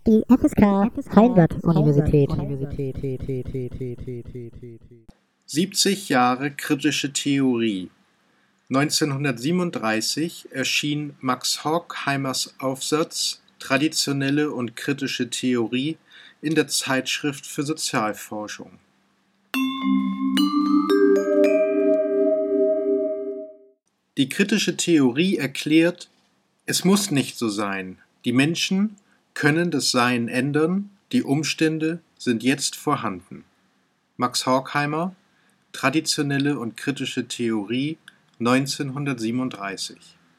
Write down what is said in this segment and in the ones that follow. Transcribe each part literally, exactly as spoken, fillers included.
Die F S K Heidelberg-Universität. siebzig Jahre kritische Theorie. neunzehnhundertsiebenunddreißig erschien Max Horkheimers Aufsatz Traditionelle und kritische Theorie in der Zeitschrift für Sozialforschung. Die kritische Theorie erklärt, es muss nicht so sein. Die Menschen können das Sein ändern, die Umstände sind jetzt vorhanden. Max Horkheimer, Traditionelle und kritische Theorie, neunzehnhundertsiebenunddreißig.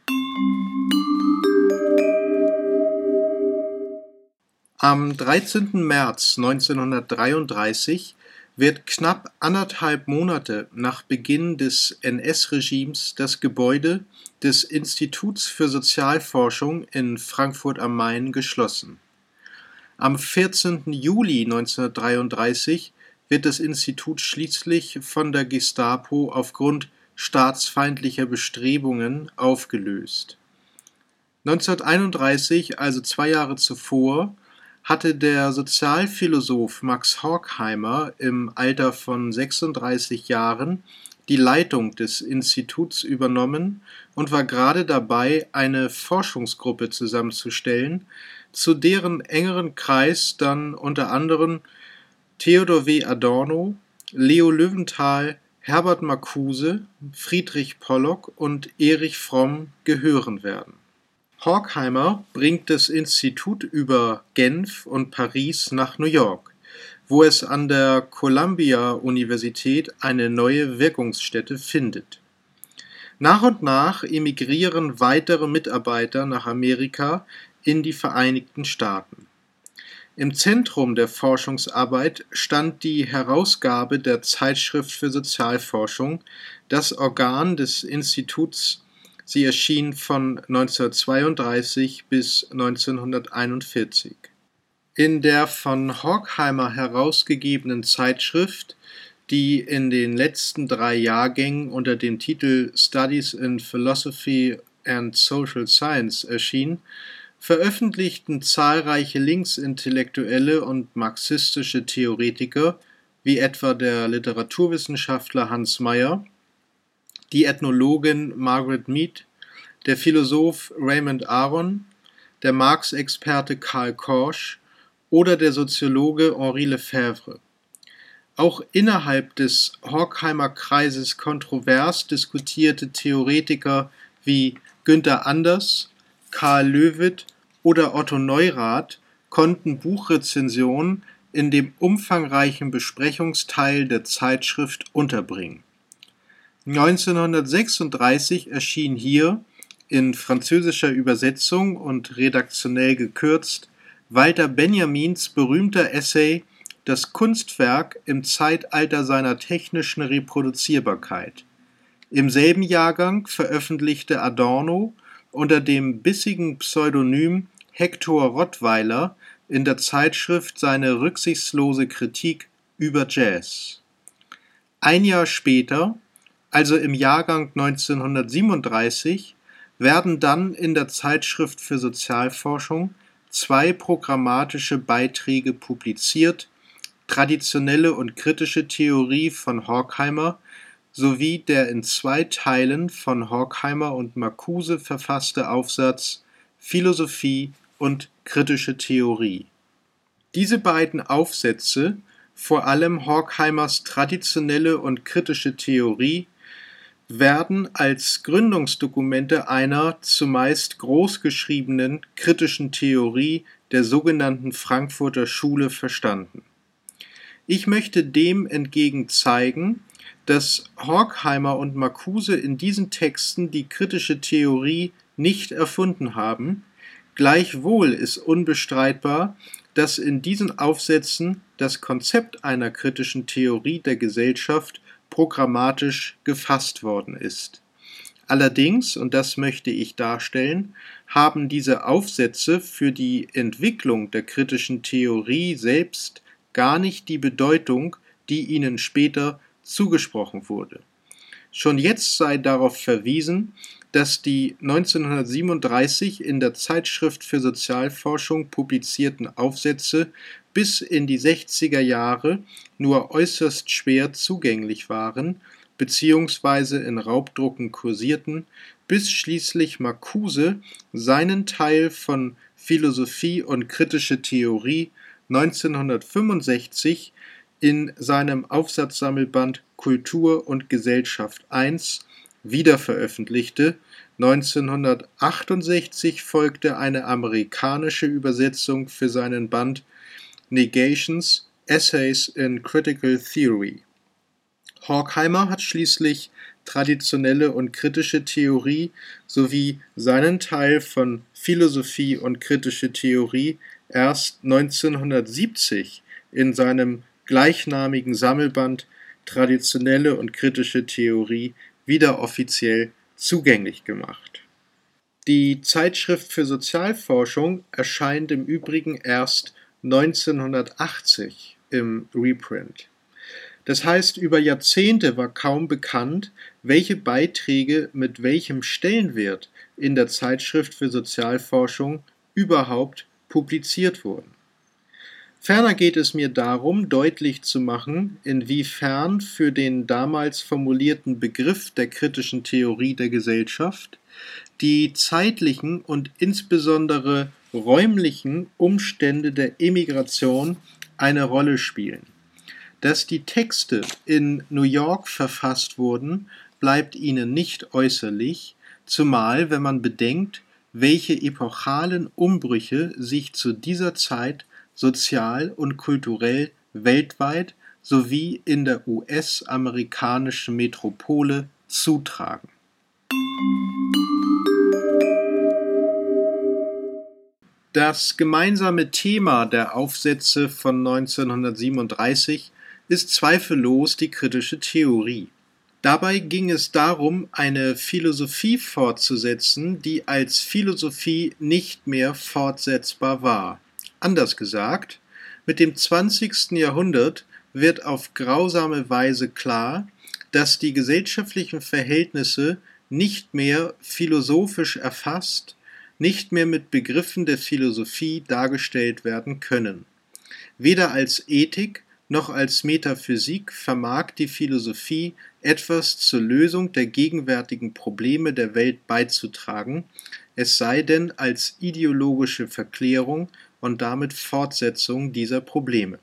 Am dreizehnten März neunzehnhundertdreiunddreißig wird knapp anderthalb Monate nach Beginn des N S-Regimes das Gebäude des Instituts für Sozialforschung in Frankfurt am Main geschlossen. Am vierzehnten Juli neunzehnhundertdreiunddreißig wird das Institut schließlich von der Gestapo aufgrund staatsfeindlicher Bestrebungen aufgelöst. neunzehnhunderteinunddreißig, also zwei Jahre zuvor, hatte der Sozialphilosoph Max Horkheimer im Alter von sechsunddreißig Jahren die Leitung des Instituts übernommen und war gerade dabei, eine Forschungsgruppe zusammenzustellen, zu deren engeren Kreis dann unter anderem Theodor W. Adorno, Leo Löwenthal, Herbert Marcuse, Friedrich Pollock und Erich Fromm gehören werden. Horkheimer bringt das Institut über Genf und Paris nach New York, wo es an der Columbia-Universität eine neue Wirkungsstätte findet. Nach und nach emigrieren weitere Mitarbeiter nach Amerika in die Vereinigten Staaten. Im Zentrum der Forschungsarbeit stand die Herausgabe der Zeitschrift für Sozialforschung, das Organ des Instituts. Sie erschien von neunzehnhundertzweiunddreißig bis neunzehnhunderteinundvierzig. In der von Horkheimer herausgegebenen Zeitschrift, die in den letzten drei Jahrgängen unter dem Titel Studies in Philosophy and Social Science erschien, veröffentlichten zahlreiche linksintellektuelle und marxistische Theoretiker, wie etwa der Literaturwissenschaftler Hans Meyer, die Ethnologin Margaret Mead, der Philosoph Raymond Aron, der Marx-Experte Karl Korsch oder der Soziologe Henri Lefebvre. Auch innerhalb des Horkheimer Kreises kontrovers diskutierte Theoretiker wie Günther Anders, Karl Löwith oder Otto Neurath konnten Buchrezensionen in dem umfangreichen Besprechungsteil der Zeitschrift unterbringen. neunzehnhundertsechsunddreißig erschien hier, in französischer Übersetzung und redaktionell gekürzt, Walter Benjamins berühmter Essay »Das Kunstwerk im Zeitalter seiner technischen Reproduzierbarkeit«. Im selben Jahrgang veröffentlichte Adorno unter dem bissigen Pseudonym Hektor Rottweiler in der Zeitschrift seine rücksichtslose Kritik über Jazz. Ein Jahr später, also im Jahrgang neunzehnhundertsiebenunddreißig, werden dann in der Zeitschrift für Sozialforschung zwei programmatische Beiträge publiziert, Traditionelle und kritische Theorie von Horkheimer sowie der in zwei Teilen von Horkheimer und Marcuse verfasste Aufsatz Philosophie und kritische Theorie. Diese beiden Aufsätze, vor allem Horkheimers Traditionelle und kritische Theorie, werden als Gründungsdokumente einer zumeist großgeschriebenen kritischen Theorie der sogenannten Frankfurter Schule verstanden. Ich möchte dem entgegen zeigen, dass Horkheimer und Marcuse in diesen Texten die kritische Theorie nicht erfunden haben, gleichwohl ist unbestreitbar, dass in diesen Aufsätzen das Konzept einer kritischen Theorie der Gesellschaft programmatisch gefasst worden ist. Allerdings, und das möchte ich darstellen, haben diese Aufsätze für die Entwicklung der kritischen Theorie selbst gar nicht die Bedeutung, die ihnen später zugesprochen wurde. Schon jetzt sei darauf verwiesen, dass die neunzehnhundertsiebenunddreißig in der Zeitschrift für Sozialforschung publizierten Aufsätze bis in die sechziger Jahre nur äußerst schwer zugänglich waren beziehungsweise in Raubdrucken kursierten, bis schließlich Marcuse seinen Teil von Philosophie und kritische Theorie neunzehnhundertfünfundsechzig in seinem Aufsatzsammelband Kultur und Gesellschaft eins wiederveröffentlichte. neunzehnhundertachtundsechzig folgte eine amerikanische Übersetzung für seinen Band Negations, Essays in Critical Theory. Horkheimer hat schließlich traditionelle und kritische Theorie sowie seinen Teil von Philosophie und kritische Theorie erst neunzehnhundertsiebzig in seinem gleichnamigen Sammelband Traditionelle und kritische Theorie wieder offiziell zugänglich gemacht. Die Zeitschrift für Sozialforschung erscheint im Übrigen erst neunzehnhundertachtzig im Reprint. Das heißt, über Jahrzehnte war kaum bekannt, welche Beiträge mit welchem Stellenwert in der Zeitschrift für Sozialforschung überhaupt publiziert wurden. Ferner geht es mir darum, deutlich zu machen, inwiefern für den damals formulierten Begriff der kritischen Theorie der Gesellschaft die zeitlichen und insbesondere räumlichen Umstände der Emigration eine Rolle spielen. Dass die Texte in New York verfasst wurden, bleibt ihnen nicht äußerlich, zumal wenn man bedenkt, welche epochalen Umbrüche sich zu dieser Zeit sozial und kulturell weltweit sowie in der U S-amerikanischen Metropole zutragen. Das gemeinsame Thema der Aufsätze von neunzehnhundertsiebenunddreißig ist zweifellos die kritische Theorie. Dabei ging es darum, eine Philosophie fortzusetzen, die als Philosophie nicht mehr fortsetzbar war. Anders gesagt, mit dem zwanzigsten Jahrhundert wird auf grausame Weise klar, dass die gesellschaftlichen Verhältnisse nicht mehr philosophisch erfasst, nicht mehr mit Begriffen der Philosophie dargestellt werden können. Weder als Ethik noch als Metaphysik vermag die Philosophie etwas zur Lösung der gegenwärtigen Probleme der Welt beizutragen, es sei denn als ideologische Verklärung und damit Fortsetzung dieser Probleme.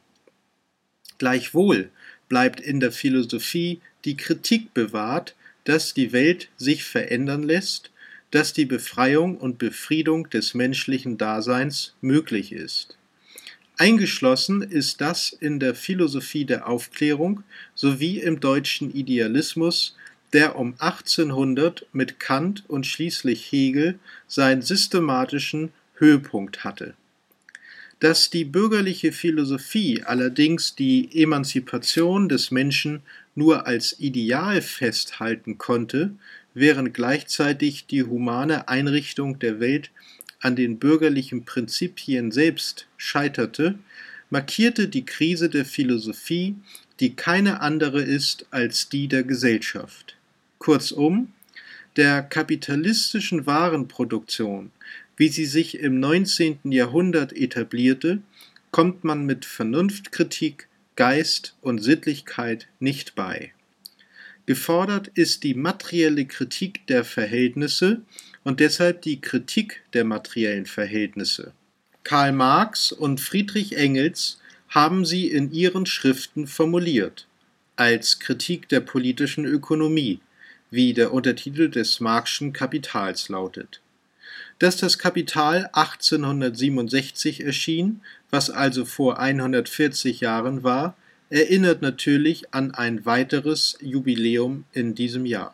Gleichwohl bleibt in der Philosophie die Kritik bewahrt, dass die Welt sich verändern lässt, dass die Befreiung und Befriedung des menschlichen Daseins möglich ist. Eingeschlossen ist das in der Philosophie der Aufklärung sowie im deutschen Idealismus, der um achtzehnhundert mit Kant und schließlich Hegel seinen systematischen Höhepunkt hatte. Dass die bürgerliche Philosophie allerdings die Emanzipation des Menschen nur als Ideal festhalten konnte, während gleichzeitig die humane Einrichtung der Welt an den bürgerlichen Prinzipien selbst scheiterte, markierte die Krise der Philosophie, die keine andere ist als die der Gesellschaft. Kurzum, der kapitalistischen Warenproduktion, wie sie sich im neunzehnten Jahrhundert etablierte, kommt man mit Vernunftkritik, Geist und Sittlichkeit nicht bei. Gefordert ist die materielle Kritik der Verhältnisse und deshalb die Kritik der materiellen Verhältnisse. Karl Marx und Friedrich Engels haben sie in ihren Schriften formuliert, als Kritik der politischen Ökonomie, wie der Untertitel des Marxschen Kapitals lautet. Dass das Kapital achtzehnhundertsiebenundsechzig erschien, was also vor hundertvierzig Jahren war, erinnert natürlich an ein weiteres Jubiläum in diesem Jahr.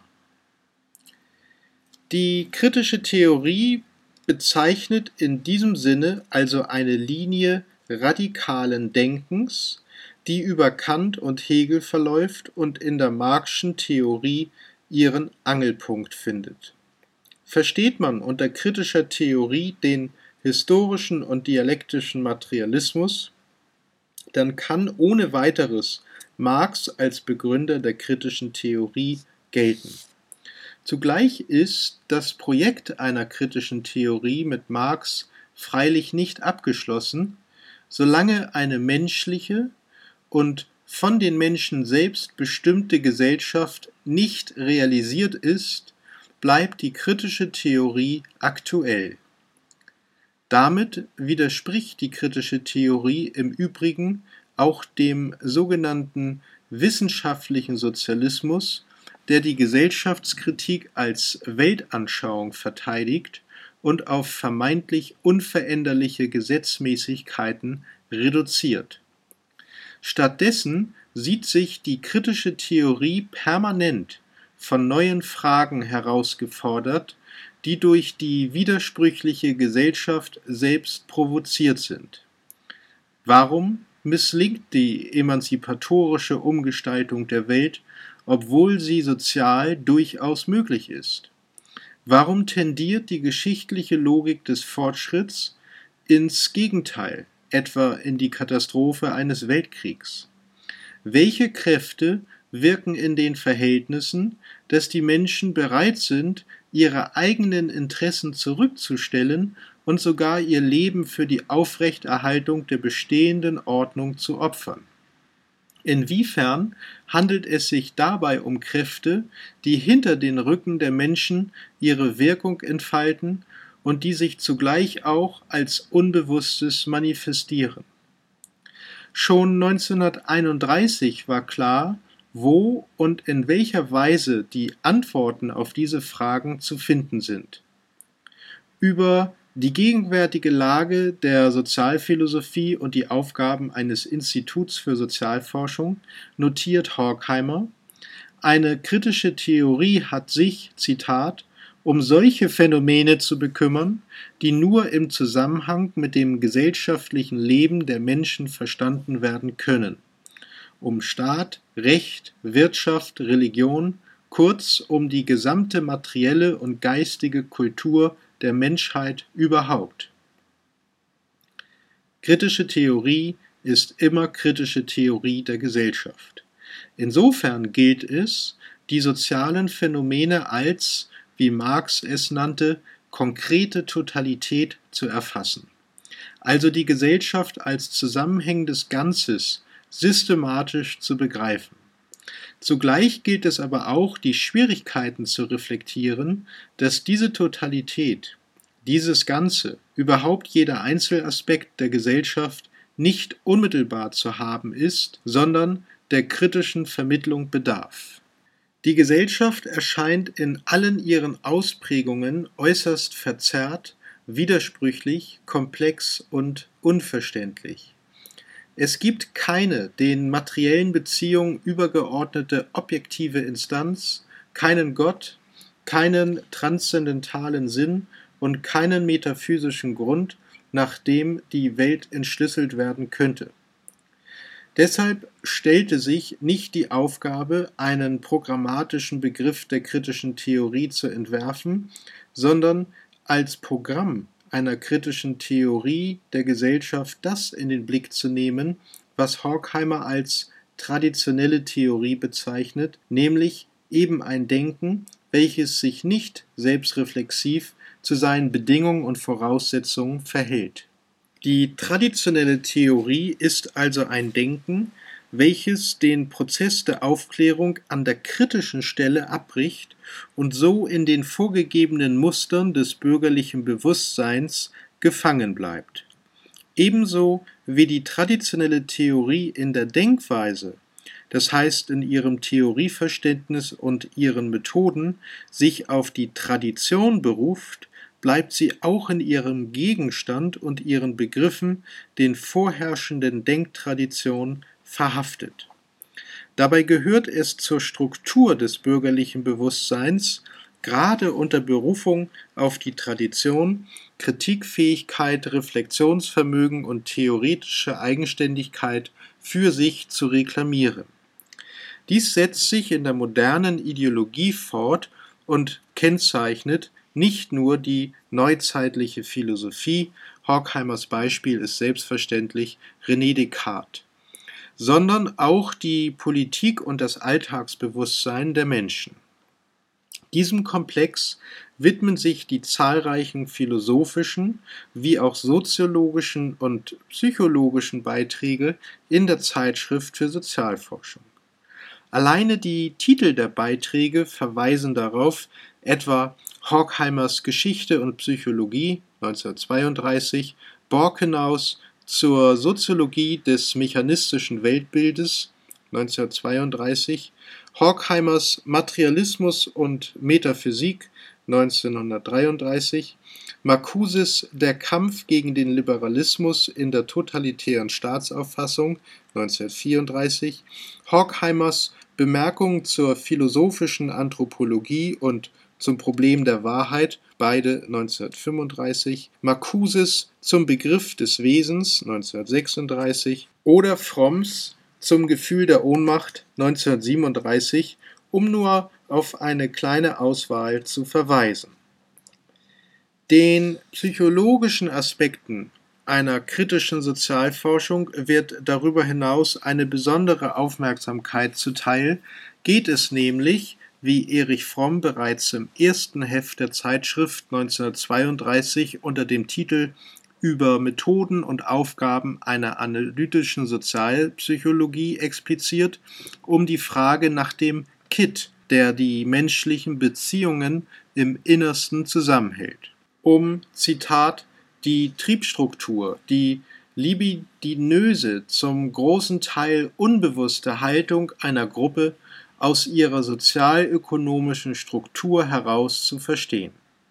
Die kritische Theorie bezeichnet in diesem Sinne also eine Linie radikalen Denkens, die über Kant und Hegel verläuft und in der Marxschen Theorie ihren Angelpunkt findet. Versteht man unter kritischer Theorie den historischen und dialektischen Materialismus, dann kann ohne weiteres Marx als Begründer der kritischen Theorie gelten. Zugleich ist das Projekt einer kritischen Theorie mit Marx freilich nicht abgeschlossen, solange eine menschliche und von den Menschen selbst bestimmte Gesellschaft nicht realisiert ist, bleibt die kritische Theorie aktuell. Damit widerspricht die kritische Theorie im Übrigen auch dem sogenannten wissenschaftlichen Sozialismus, der die Gesellschaftskritik als Weltanschauung verteidigt und auf vermeintlich unveränderliche Gesetzmäßigkeiten reduziert. Stattdessen sieht sich die kritische Theorie permanent von neuen Fragen herausgefordert, die durch die widersprüchliche Gesellschaft selbst provoziert sind. Warum misslingt die emanzipatorische Umgestaltung der Welt, obwohl sie sozial durchaus möglich ist? Warum tendiert die geschichtliche Logik des Fortschritts ins Gegenteil, etwa in die Katastrophe eines Weltkriegs? Welche Kräfte wirken in den Verhältnissen, dass die Menschen bereit sind, ihre eigenen Interessen zurückzustellen und sogar ihr Leben für die Aufrechterhaltung der bestehenden Ordnung zu opfern? Inwiefern handelt es sich dabei um Kräfte, die hinter den Rücken der Menschen ihre Wirkung entfalten und die sich zugleich auch als Unbewusstes manifestieren? Schon neunzehnhunderteinunddreißig war klar, wo und in welcher Weise die Antworten auf diese Fragen zu finden sind. Über die gegenwärtige Lage der Sozialphilosophie und die Aufgaben eines Instituts für Sozialforschung notiert Horkheimer: Eine kritische Theorie hat sich, Zitat, um solche Phänomene zu bekümmern, die nur im Zusammenhang mit dem gesellschaftlichen Leben der Menschen verstanden werden können, um Staat, Recht, Wirtschaft, Religion, kurz um die gesamte materielle und geistige Kultur der Menschheit überhaupt. Kritische Theorie ist immer kritische Theorie der Gesellschaft. Insofern gilt es, die sozialen Phänomene als, wie Marx es nannte, konkrete Totalität zu erfassen, also die Gesellschaft als zusammenhängendes Ganzes systematisch zu begreifen. Zugleich gilt es aber auch, die Schwierigkeiten zu reflektieren, dass diese Totalität, dieses Ganze, überhaupt jeder Einzelaspekt der Gesellschaft nicht unmittelbar zu haben ist, sondern der kritischen Vermittlung bedarf. Die Gesellschaft erscheint in allen ihren Ausprägungen äußerst verzerrt, widersprüchlich, komplex und unverständlich. Es gibt keine den materiellen Beziehungen übergeordnete objektive Instanz, keinen Gott, keinen transzendentalen Sinn und keinen metaphysischen Grund, nach dem die Welt entschlüsselt werden könnte. Deshalb stellte sich nicht die Aufgabe, einen programmatischen Begriff der kritischen Theorie zu entwerfen, sondern als Programm einer kritischen Theorie der Gesellschaft das in den Blick zu nehmen, was Horkheimer als traditionelle Theorie bezeichnet, nämlich eben ein Denken, welches sich nicht selbstreflexiv zu seinen Bedingungen und Voraussetzungen verhält. Die traditionelle Theorie ist also ein Denken, welches den Prozess der Aufklärung an der kritischen Stelle abbricht und so in den vorgegebenen Mustern des bürgerlichen Bewusstseins gefangen bleibt. Ebenso wie die traditionelle Theorie in der Denkweise, das heißt in ihrem Theorieverständnis und ihren Methoden, sich auf die Tradition beruft, bleibt sie auch in ihrem Gegenstand und ihren Begriffen, den vorherrschenden Denktraditionen, verhaftet. Dabei gehört es zur Struktur des bürgerlichen Bewusstseins, gerade unter Berufung auf die Tradition, Kritikfähigkeit, Reflexionsvermögen und theoretische Eigenständigkeit für sich zu reklamieren. Dies setzt sich in der modernen Ideologie fort und kennzeichnet nicht nur die neuzeitliche Philosophie, Horkheimers Beispiel ist selbstverständlich René Descartes, sondern auch die Politik und das Alltagsbewusstsein der Menschen. Diesem Komplex widmen sich die zahlreichen philosophischen wie auch soziologischen und psychologischen Beiträge in der Zeitschrift für Sozialforschung. Alleine die Titel der Beiträge verweisen darauf, etwa Horkheimers Geschichte und Psychologie neunzehnhundertzweiunddreißig, Borkenaus zur Soziologie des mechanistischen Weltbildes neunzehnhundertzweiunddreißig, Horkheimers Materialismus und Metaphysik neunzehnhundertdreiunddreißig, Marcuses Der Kampf gegen den Liberalismus in der totalitären Staatsauffassung neunzehnhundertvierunddreißig, Horkheimers Bemerkungen zur philosophischen Anthropologie und zum Problem der Wahrheit, beide neunzehnhundertfünfunddreißig, Marcuses Zum Begriff des Wesens neunzehnhundertsechsunddreißig oder Fromms Zum Gefühl der Ohnmacht neunzehnhundertsiebenunddreißig, um nur auf eine kleine Auswahl zu verweisen. Den psychologischen Aspekten einer kritischen Sozialforschung wird darüber hinaus eine besondere Aufmerksamkeit zuteil, geht es nämlich, wie Erich Fromm bereits im ersten Heft der Zeitschrift neunzehnhundertzweiunddreißig unter dem Titel Über Methoden und Aufgaben einer analytischen Sozialpsychologie expliziert, um die Frage nach dem Kitt, der die menschlichen Beziehungen im Innersten zusammenhält. Um, Zitat, die Triebstruktur, die libidinöse, zum großen Teil unbewusste Haltung einer Gruppe aus ihrer sozialökonomischen Struktur heraus zu verstehen.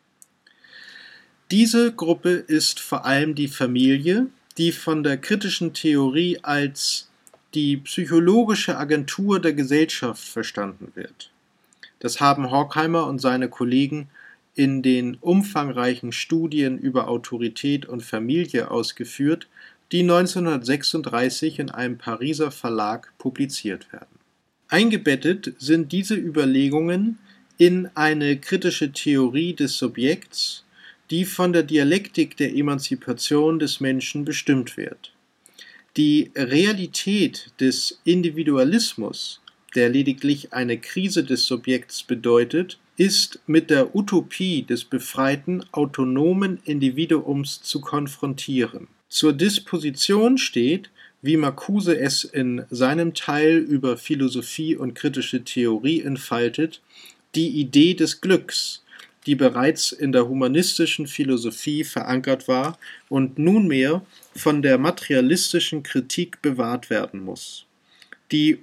Diese Gruppe ist vor allem die Familie, die von der kritischen Theorie als die psychologische Agentur der Gesellschaft verstanden wird. Das haben Horkheimer und seine Kollegen in den umfangreichen Studien über Autorität und Familie ausgeführt, die neunzehnhundertsechsunddreißig in einem Pariser Verlag publiziert werden. Eingebettet sind diese Überlegungen in eine kritische Theorie des Subjekts, die von der Dialektik der Emanzipation des Menschen bestimmt wird. Die Realität des Individualismus, der lediglich eine Krise des Subjekts bedeutet, ist mit der Utopie des befreiten, autonomen Individuums zu konfrontieren. Zur Disposition steht, wie Marcuse es in seinem Teil über Philosophie und kritische Theorie entfaltet, die Idee des Glücks, die bereits in der humanistischen Philosophie verankert war und nunmehr von der materialistischen Kritik bewahrt werden muss. Die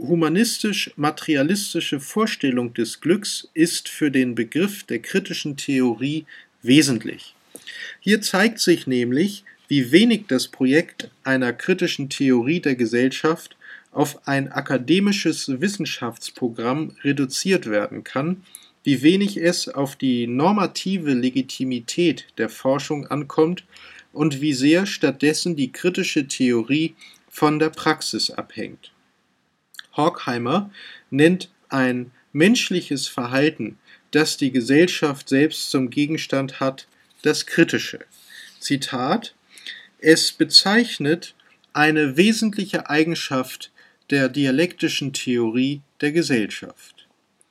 humanistisch-materialistische Vorstellung des Glücks ist für den Begriff der kritischen Theorie wesentlich. Hier zeigt sich nämlich, wie wenig das Projekt einer kritischen Theorie der Gesellschaft auf ein akademisches Wissenschaftsprogramm reduziert werden kann, wie wenig es auf die normative Legitimität der Forschung ankommt und wie sehr stattdessen die kritische Theorie von der Praxis abhängt. Horkheimer nennt ein menschliches Verhalten, das die Gesellschaft selbst zum Gegenstand hat, das Kritische. Zitat: Es bezeichnet eine wesentliche Eigenschaft der dialektischen Theorie der Gesellschaft.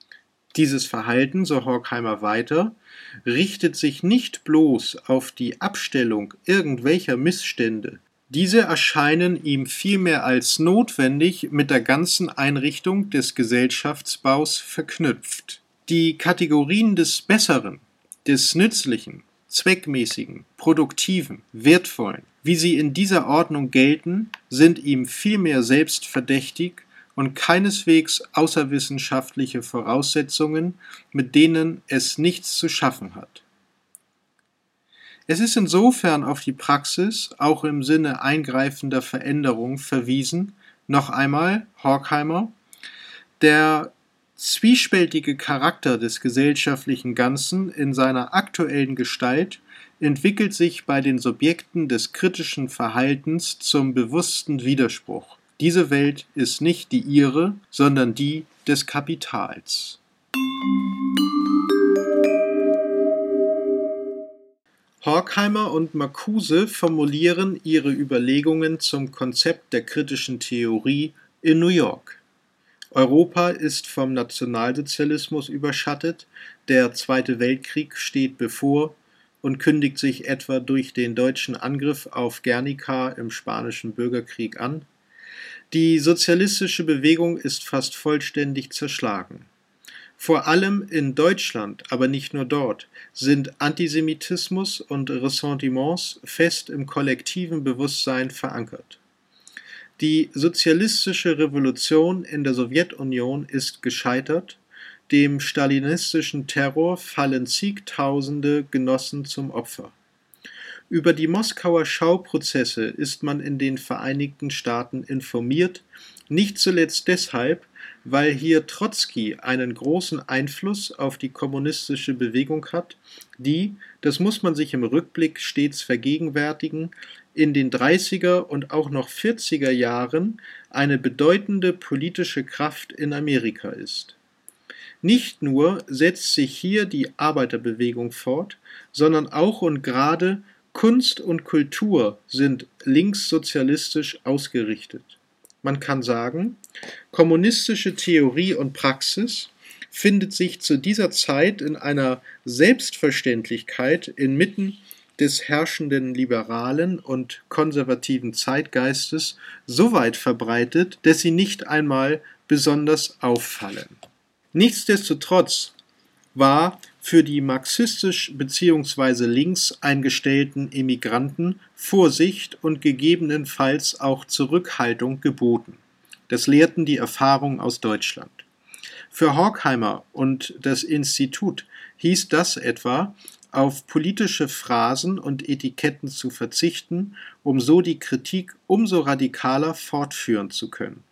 Dieses Verhalten, so Horkheimer weiter, richtet sich nicht bloß auf die Abstellung irgendwelcher Missstände. Diese erscheinen ihm vielmehr als notwendig mit der ganzen Einrichtung des Gesellschaftsbaus verknüpft. Die Kategorien des Besseren, des Nützlichen, Zweckmäßigen, Produktiven, Wertvollen, wie sie in dieser Ordnung gelten, sind ihm vielmehr selbstverdächtig und keineswegs außerwissenschaftliche Voraussetzungen, mit denen es nichts zu schaffen hat. Es ist insofern auf die Praxis, auch im Sinne eingreifender Veränderung, verwiesen, noch einmal Horkheimer, der zwiespältige Charakter des gesellschaftlichen Ganzen in seiner aktuellen Gestalt entwickelt sich bei den Subjekten des kritischen Verhaltens zum bewussten Widerspruch. Diese Welt ist nicht die ihre, sondern die des Kapitals. Horkheimer und Marcuse formulieren ihre Überlegungen zum Konzept der kritischen Theorie in New York. Europa ist vom Nationalsozialismus überschattet, der Zweite Weltkrieg steht bevor und kündigt sich etwa durch den deutschen Angriff auf Guernica im Spanischen Bürgerkrieg an. Die sozialistische Bewegung ist fast vollständig zerschlagen. Vor allem in Deutschland, aber nicht nur dort, sind Antisemitismus und Ressentiments fest im kollektiven Bewusstsein verankert. Die sozialistische Revolution in der Sowjetunion ist gescheitert, dem stalinistischen Terror fallen zigtausende Genossen zum Opfer. Über die Moskauer Schauprozesse ist man in den Vereinigten Staaten informiert, nicht zuletzt deshalb, weil hier Trotzki einen großen Einfluss auf die kommunistische Bewegung hat, die, das muss man sich im Rückblick stets vergegenwärtigen, in den dreißiger und auch noch vierziger Jahren eine bedeutende politische Kraft in Amerika ist. Nicht nur setzt sich hier die Arbeiterbewegung fort, sondern auch und gerade Kunst und Kultur sind linkssozialistisch ausgerichtet. Man kann sagen, kommunistische Theorie und Praxis findet sich zu dieser Zeit in einer Selbstverständlichkeit inmitten des herrschenden liberalen und konservativen Zeitgeistes so weit verbreitet, dass sie nicht einmal besonders auffallen. Nichtsdestotrotz war für die marxistisch bzw. links eingestellten Emigranten Vorsicht und gegebenenfalls auch Zurückhaltung geboten. Das lehrten die Erfahrungen aus Deutschland. Für Horkheimer und das Institut hieß das etwa, auf politische Phrasen und Etiketten zu verzichten, um so die Kritik umso radikaler fortführen zu können.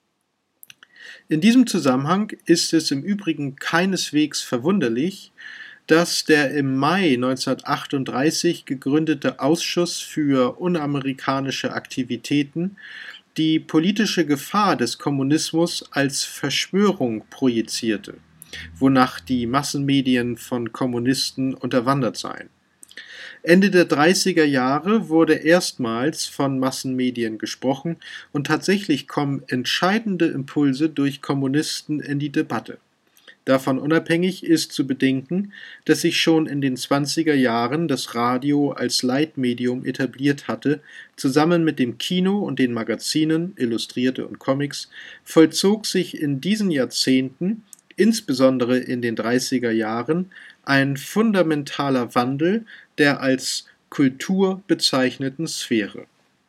In diesem Zusammenhang ist es im Übrigen keineswegs verwunderlich, dass der im Mai neunzehnhundertachtunddreißig gegründete Ausschuss für unamerikanische Aktivitäten die politische Gefahr des Kommunismus als Verschwörung projizierte, wonach die Massenmedien von Kommunisten unterwandert seien. Ende der dreißiger Jahre wurde erstmals von Massenmedien gesprochen und tatsächlich kommen entscheidende Impulse durch Kommunisten in die Debatte. Davon unabhängig ist zu bedenken, dass sich schon in den zwanziger Jahren das Radio als Leitmedium etabliert hatte, zusammen mit dem Kino und den Magazinen, Illustrierte und Comics, vollzog sich in diesen Jahrzehnten, insbesondere in den dreißiger Jahren, ein fundamentaler Wandel der als Kultur bezeichneten Sphäre.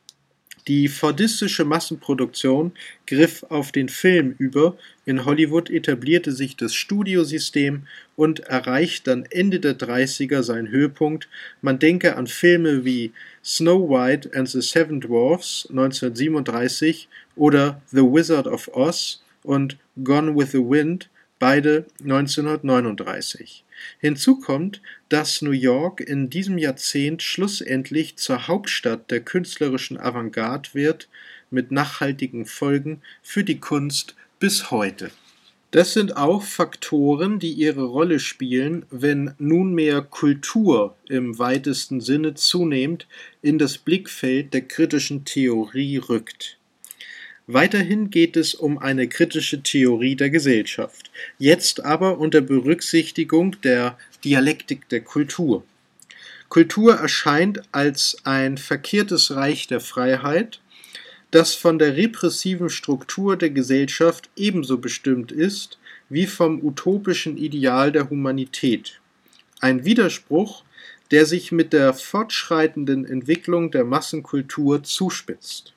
Die fordistische Massenproduktion griff auf den Film über, in Hollywood etablierte sich das Studiosystem und erreicht dann Ende der dreißiger seinen Höhepunkt. Man denke an Filme wie Snow White and the Seven Dwarfs neunzehnhundertsiebenunddreißig oder The Wizard of Oz und Gone with the Wind, beide neunzehnhundertneununddreißig. Hinzu kommt, dass New York in diesem Jahrzehnt schlussendlich zur Hauptstadt der künstlerischen Avantgarde wird, mit nachhaltigen Folgen für die Kunst bis heute. Das sind auch Faktoren, die ihre Rolle spielen, wenn nunmehr Kultur im weitesten Sinne zunehmend in das Blickfeld der kritischen Theorie rückt. Weiterhin geht es um eine kritische Theorie der Gesellschaft, jetzt aber unter Berücksichtigung der Dialektik der Kultur. Kultur erscheint als ein verkehrtes Reich der Freiheit, das von der repressiven Struktur der Gesellschaft ebenso bestimmt ist wie vom utopischen Ideal der Humanität. Ein Widerspruch, der sich mit der fortschreitenden Entwicklung der Massenkultur zuspitzt.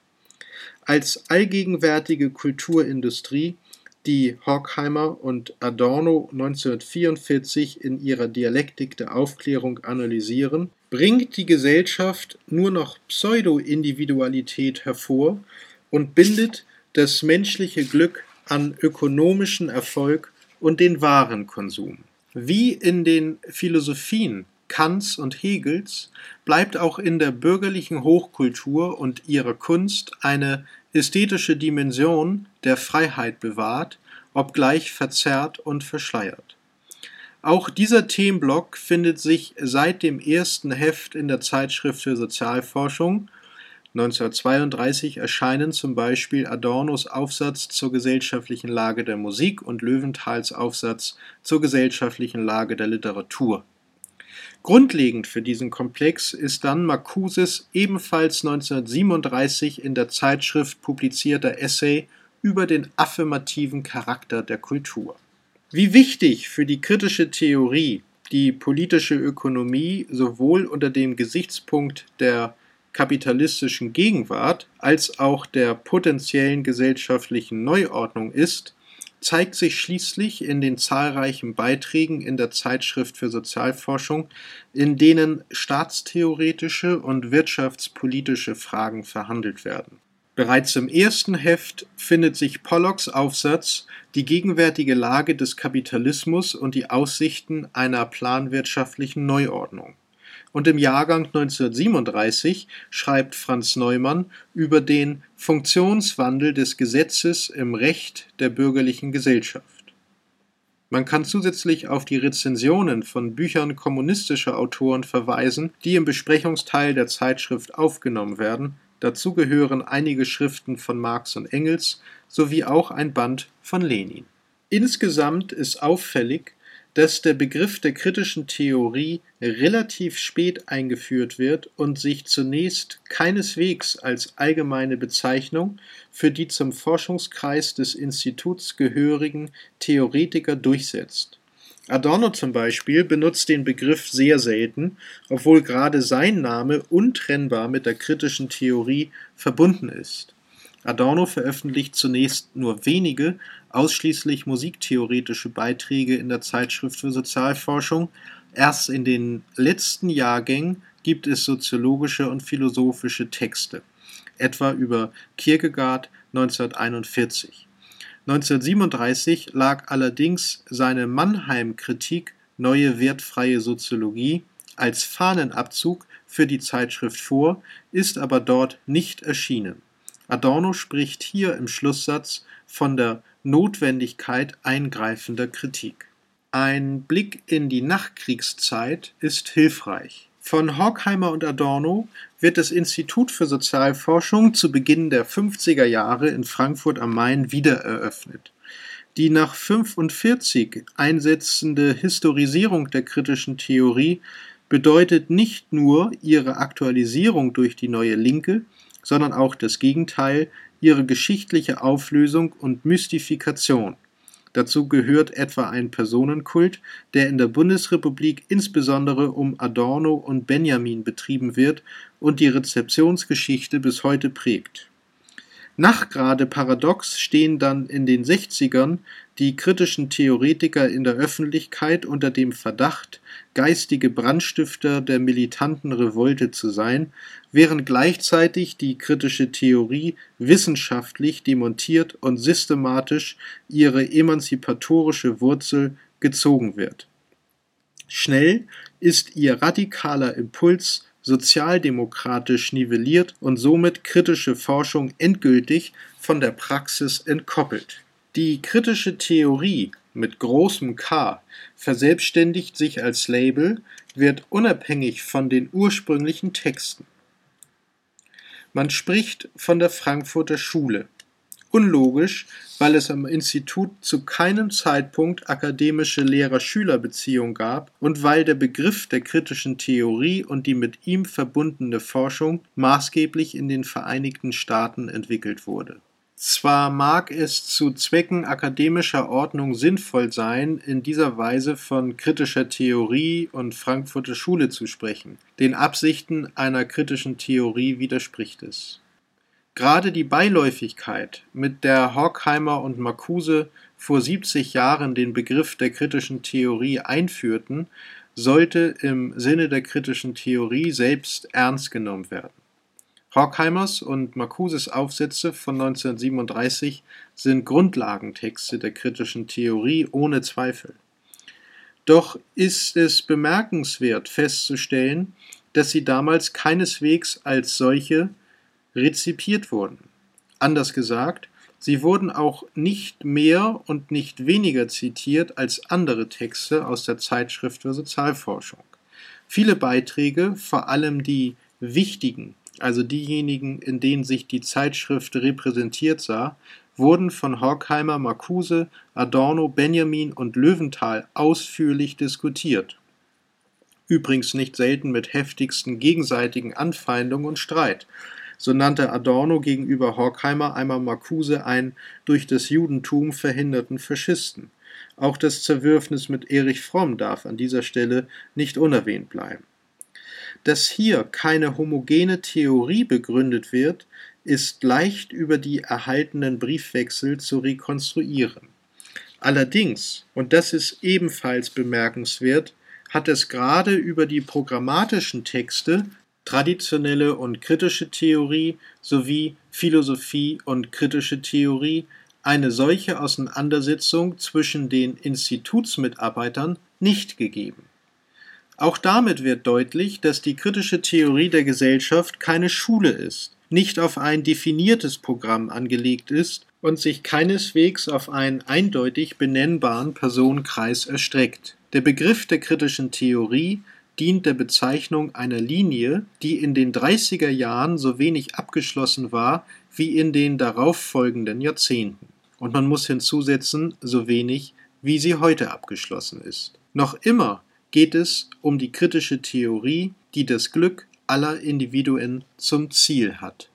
Als allgegenwärtige Kulturindustrie, die Horkheimer und Adorno neunzehnhundertvierundvierzig in ihrer Dialektik der Aufklärung analysieren, bringt die Gesellschaft nur noch Pseudo-Individualität hervor und bindet das menschliche Glück an ökonomischen Erfolg und den Warenkonsum. Wie in den Philosophien Kants und Hegels bleibt auch in der bürgerlichen Hochkultur und ihrer Kunst eine ästhetische Dimension der Freiheit bewahrt, obgleich verzerrt und verschleiert. Auch dieser Themenblock findet sich seit dem ersten Heft in der Zeitschrift für Sozialforschung, neunzehnhundertzweiunddreißig erscheinen zum Beispiel Adornos Aufsatz zur gesellschaftlichen Lage der Musik und Löwenthals Aufsatz zur gesellschaftlichen Lage der Literatur. Grundlegend für diesen Komplex ist dann Marcuses ebenfalls neunzehnhundertsiebenunddreißig in der Zeitschrift publizierter Essay über den affirmativen Charakter der Kultur. Wie wichtig für die kritische Theorie die politische Ökonomie sowohl unter dem Gesichtspunkt der kapitalistischen Gegenwart als auch der potenziellen gesellschaftlichen Neuordnung ist, zeigt sich schließlich in den zahlreichen Beiträgen in der Zeitschrift für Sozialforschung, in denen staatstheoretische und wirtschaftspolitische Fragen verhandelt werden. Bereits im ersten Heft findet sich Pollocks Aufsatz »Die gegenwärtige Lage des Kapitalismus und die Aussichten einer planwirtschaftlichen Neuordnung«. Und im Jahrgang neunzehnhundertsiebenunddreißig schreibt Franz Neumann über den Funktionswandel des Gesetzes im Recht der bürgerlichen Gesellschaft. Man kann zusätzlich auf die Rezensionen von Büchern kommunistischer Autoren verweisen, die im Besprechungsteil der Zeitschrift aufgenommen werden. Dazu gehören einige Schriften von Marx und Engels sowie auch ein Band von Lenin. Insgesamt ist auffällig, dass der Begriff der kritischen Theorie relativ spät eingeführt wird und sich zunächst keineswegs als allgemeine Bezeichnung für die zum Forschungskreis des Instituts gehörigen Theoretiker durchsetzt. Adorno zum Beispiel benutzt den Begriff sehr selten, obwohl gerade sein Name untrennbar mit der kritischen Theorie verbunden ist. Adorno veröffentlicht zunächst nur wenige, ausschließlich musiktheoretische Beiträge in der Zeitschrift für Sozialforschung. Erst in den letzten Jahrgängen gibt es soziologische und philosophische Texte, etwa über Kierkegaard neunzehnhunderteinundvierzig. neunzehnhundertsiebenunddreißig lag allerdings seine Mannheim-Kritik Neue wertfreie Soziologie als Fahnenabzug für die Zeitschrift vor, ist aber dort nicht erschienen. Adorno spricht hier im Schlusssatz von der Notwendigkeit eingreifender Kritik. Ein Blick in die Nachkriegszeit ist hilfreich. Von Horkheimer und Adorno wird das Institut für Sozialforschung zu Beginn der fünfziger Jahre in Frankfurt am Main wiedereröffnet. Die nach fünfundvierzig einsetzende Historisierung der kritischen Theorie bedeutet nicht nur ihre Aktualisierung durch die Neue Linke, sondern auch das Gegenteil, ihre geschichtliche Auflösung und Mystifikation. Dazu gehört etwa ein Personenkult, der in der Bundesrepublik insbesondere um Adorno und Benjamin betrieben wird und die Rezeptionsgeschichte bis heute prägt. Nachgerade paradox stehen dann in den sechzigern die kritischen Theoretiker in der Öffentlichkeit unter dem Verdacht, geistige Brandstifter der militanten Revolte zu sein, während gleichzeitig die kritische Theorie wissenschaftlich demontiert und systematisch ihre emanzipatorische Wurzel gezogen wird. Schnell ist ihr radikaler Impuls sozialdemokratisch nivelliert und somit kritische Forschung endgültig von der Praxis entkoppelt. Die kritische Theorie mit großem K verselbstständigt sich als Label, wird unabhängig von den ursprünglichen Texten. Man spricht von der Frankfurter Schule. Unlogisch, weil es am Institut zu keinem Zeitpunkt akademische Lehrer-Schüler-Beziehung gab und weil der Begriff der kritischen Theorie und die mit ihm verbundene Forschung maßgeblich in den Vereinigten Staaten entwickelt wurde. Zwar mag es zu Zwecken akademischer Ordnung sinnvoll sein, in dieser Weise von kritischer Theorie und Frankfurter Schule zu sprechen. Den Absichten einer kritischen Theorie widerspricht es. Gerade die Beiläufigkeit, mit der Horkheimer und Marcuse vor siebzig Jahren den Begriff der kritischen Theorie einführten, sollte im Sinne der kritischen Theorie selbst ernst genommen werden. Horkheimers und Marcuses Aufsätze von neunzehnhundertsiebenunddreißig sind Grundlagentexte der kritischen Theorie ohne Zweifel. Doch ist es bemerkenswert festzustellen, dass sie damals keineswegs als solche rezipiert wurden. Anders gesagt, sie wurden auch nicht mehr und nicht weniger zitiert als andere Texte aus der Zeitschrift für Sozialforschung. Viele Beiträge, vor allem die wichtigen also diejenigen, in denen sich die Zeitschrift repräsentiert sah, wurden von Horkheimer, Marcuse, Adorno, Benjamin und Löwenthal ausführlich diskutiert. Übrigens nicht selten mit heftigsten gegenseitigen Anfeindungen und Streit. So nannte Adorno gegenüber Horkheimer einmal Marcuse einen durch das Judentum verhinderten Faschisten. Auch das Zerwürfnis mit Erich Fromm darf an dieser Stelle nicht unerwähnt bleiben. Dass hier keine homogene Theorie begründet wird, ist leicht über die erhaltenen Briefwechsel zu rekonstruieren. Allerdings, und das ist ebenfalls bemerkenswert, hat es gerade über die programmatischen Texte, traditionelle und kritische Theorie sowie Philosophie und kritische Theorie eine solche Auseinandersetzung zwischen den Institutsmitarbeitern nicht gegeben. Auch damit wird deutlich, dass die kritische Theorie der Gesellschaft keine Schule ist, nicht auf ein definiertes Programm angelegt ist und sich keineswegs auf einen eindeutig benennbaren Personenkreis erstreckt. Der Begriff der kritischen Theorie dient der Bezeichnung einer Linie, die in den dreißiger Jahren so wenig abgeschlossen war wie in den darauffolgenden Jahrzehnten. Und man muss hinzusetzen, so wenig, wie sie heute abgeschlossen ist. Noch immer geht es um die kritische Theorie, die das Glück aller Individuen zum Ziel hat.